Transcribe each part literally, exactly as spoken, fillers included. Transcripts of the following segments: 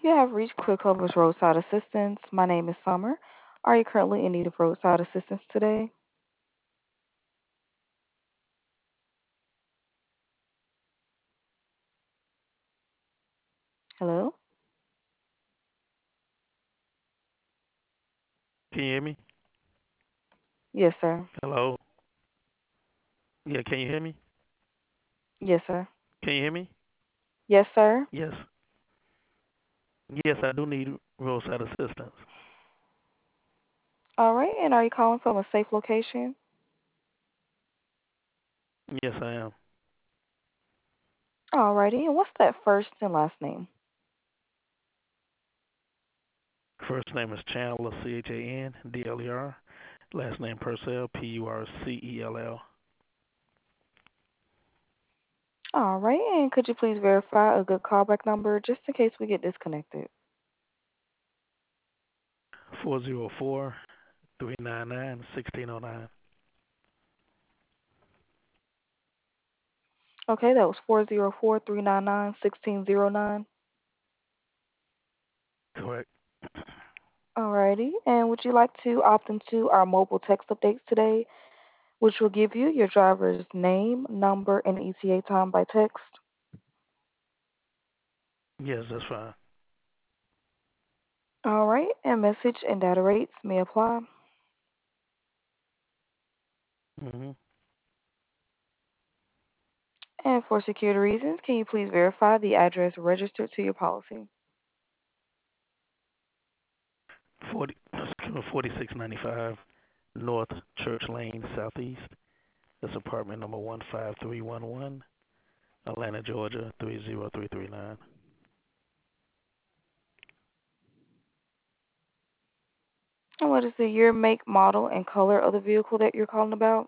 You have reached Quick Cover's Roadside Assistance. My name is Summer. Are you currently in need of roadside assistance today? Hello? Can you hear me? Yes, sir. Hello? Yeah, can you hear me? Yes, sir. Can you hear me? Yes, sir. Yes. Yes, I do need roadside assistance. All right. And are you calling from a safe location? Yes, I am. All righty. And what's that first and last name? First name is Chandler, C H A N D L E R. Last name Purcell, P U R C E L L. All right. And could you please verify a good callback number just in case we get disconnected? four zero four, three nine nine, one six zero nine. Okay, that was four zero four three nine nine one six zero nine. Correct. All righty. And would you like to opt into our mobile text updates today, which will give you your driver's name, number, and E T A time by text? Yes, that's fine. All right, and message and data rates may apply. Mm-hmm. And for security reasons, can you please verify the address registered to your policy? forty, excuse me, forty-six ninety-five North Church Lane, Southeast. That's apartment number one five three one one, Atlanta, Georgia, three zero three three nine. And what is the year, make, model, and color of the vehicle that you're calling about?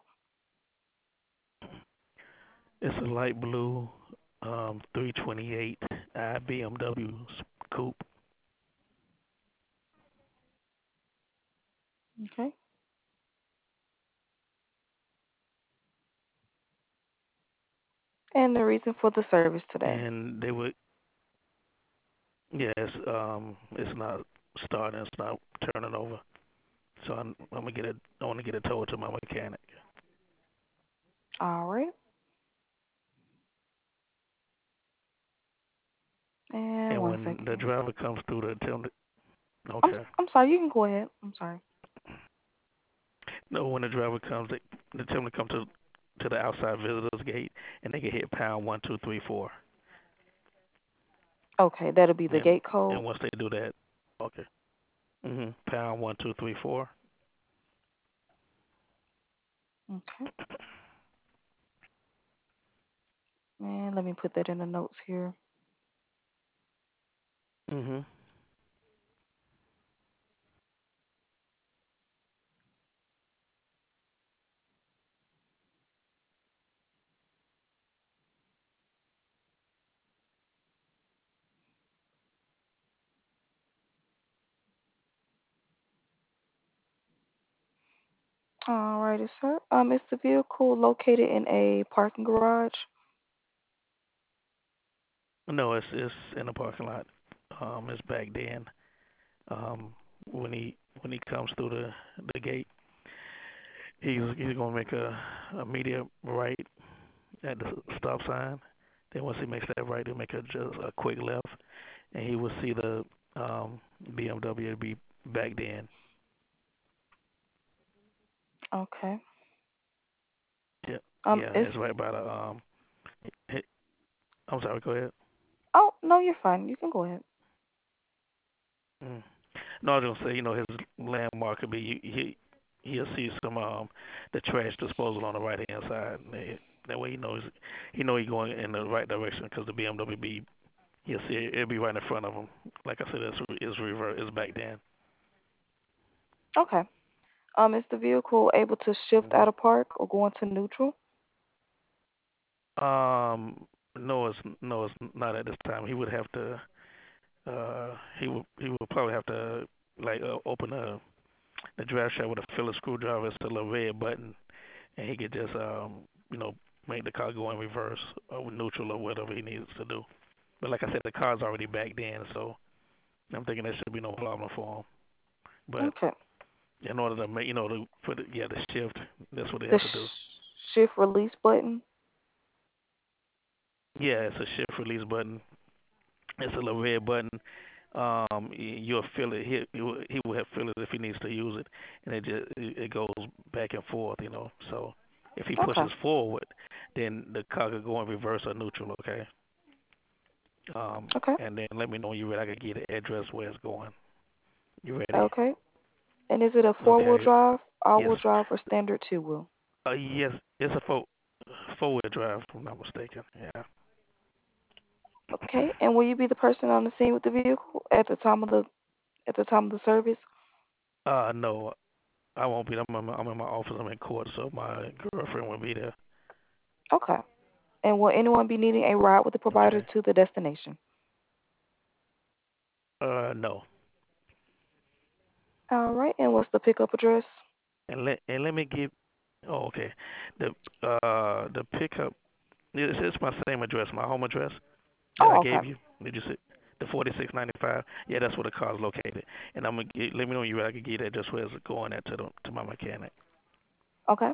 It's a light blue um, three twenty-eight I B M W coupe. Okay. And the reason for the service today. And they would, yes, um, it's not starting, it's not turning over. So I'm, I'm gonna get it. I want to get it towed to my mechanic. All right. And And one when the second. driver comes through to tell me, I'm okay, I'm sorry. You can go ahead. I'm sorry. no, when the driver comes, they, they tell them to come to to the outside visitors gate, and they can hit pound one two three four. Okay, that'll be the And gate code. and once they do that, okay, hmm pound one two three four. Okay. And let me put that in the notes here. hmm All righty, sir. Um, is the vehicle located in a parking garage? No, it's it's in the parking lot. Um, it's back then. Um, when he when he comes through the the gate, he's he's gonna make a a immediate right at the stop sign. Then once he makes that right, he'll make a just a quick left, and he will see the um B M W be back then. Okay. Yeah, Um, yeah, is it's right by the um. Hit, I'm sorry, go ahead. oh no, you're fine. You can go ahead. Mm. No, I was gonna say, you know, his landmark could be he he'll see some um the trash disposal on the right hand side. And they, that way he knows he know he going in the right direction because the B M W be he'll see it, it'll be right in front of him. Like I said, it's it's revert it's back then. Okay. Um, is the vehicle able to shift out of hmm park or go into neutral? Um, no, it's no, it's not at this time. He would have to uh he would he would probably have to like uh, open the the drive shaft with a Phillips screwdriver. It's a little red button and he could just um you know make the car go in reverse or neutral or whatever he needs to do. But like I said, the car's already back then, so I'm thinking there should be no problem for them. But Okay. in order to make, you know, to put it, yeah, the shift, that's what they The have to do. sh- shift release button. Yeah, it's a shift release button. It's a little red button. Um, you'll feel it. He he will he will have feel it if he needs to use it, and it just it goes back and forth, you know. So if he Okay. pushes forward, then the car could go in reverse or neutral. Okay. Um, Okay. and then let me know when you're ready. I can get the address where it's going. You ready? Okay. And is it a four wheel Okay. drive, all Yes. wheel drive, or standard two wheel? Uh, yes. It's a four four wheel drive, if I'm not mistaken. Yeah. Okay. And will you be the person on the scene with the vehicle at the time of the at the time of the service? Uh, no, I won't be. I'm in my, I'm in my office. I'm in court, so my girlfriend will be there. Okay. And will anyone be needing a ride with the provider Okay. to the destination? Uh, no. All right. And what's the pickup address? And let and let me give. Oh, okay. The uh the pickup. It's, it's my same address, my home address that I Oh, okay. gave you. Did you see the forty six ninety five? Yeah, that's where the car's located. And I'm gonna get, let me know when you I can get that just where it's going at to the to my mechanic. Okay.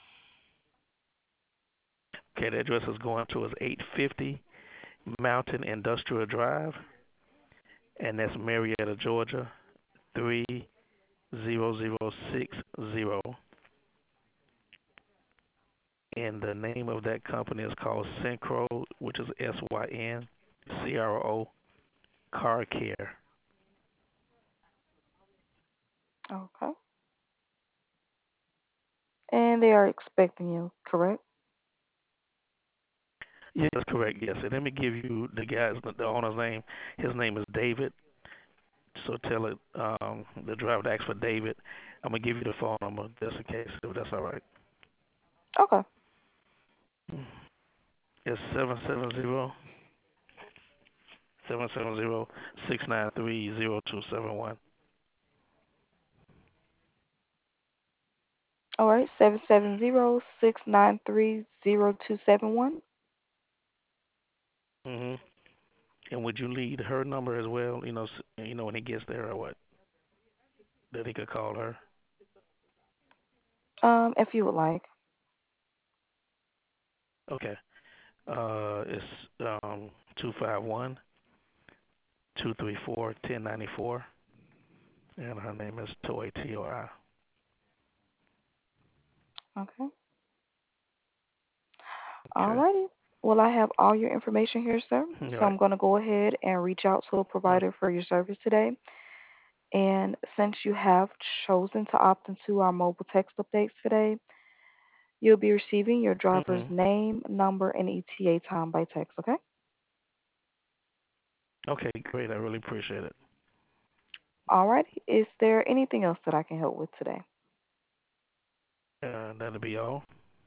Okay, the address is going to is eight fifty Mountain Industrial Drive, and that's Marietta, Georgia three zero zero six zero. And the name of that company is called Syncro, which is S Y N C R O Car Care. Okay. And they are expecting you, correct? Yes, correct. Yes, and let me give you the guy's the owner's name. His name is David. So tell it um, the driver to ask for David. I'm gonna give you the phone number just in case if that's all right. Okay. It's seven seven zero seven seven zero six nine three zero two seven one. All right. Seven seven zero six nine three zero two seven one. Mhm. And would you lead her number as well? You know, s- you know when he gets there or what that he could call her. Um, if you would like. Okay. Uh, it's um two five one two three four ten ninety four, and her name is Toy T O I. Okay. All Okay. righty. Well, I have all your information here, sir. All So right. I'm going to go ahead and reach out to a Mm. provider for your service today. And since you have chosen to opt into our mobile text updates today, you'll be receiving your driver's Mhm. name, number, and E T A time by text, okay? Okay, great. I really appreciate it. All righty. Is there anything else that I can help with today? Uh, that'll be all.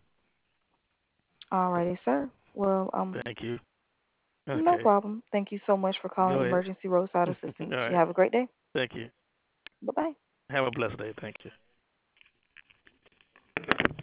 All righty, sir. Well, um, Thank you. no Okay. problem. Thank you so much for calling Go ahead. Emergency Roadside All Assistance. You right. have a great day. Thank you. Bye bye. Have a blessed day. Thank you.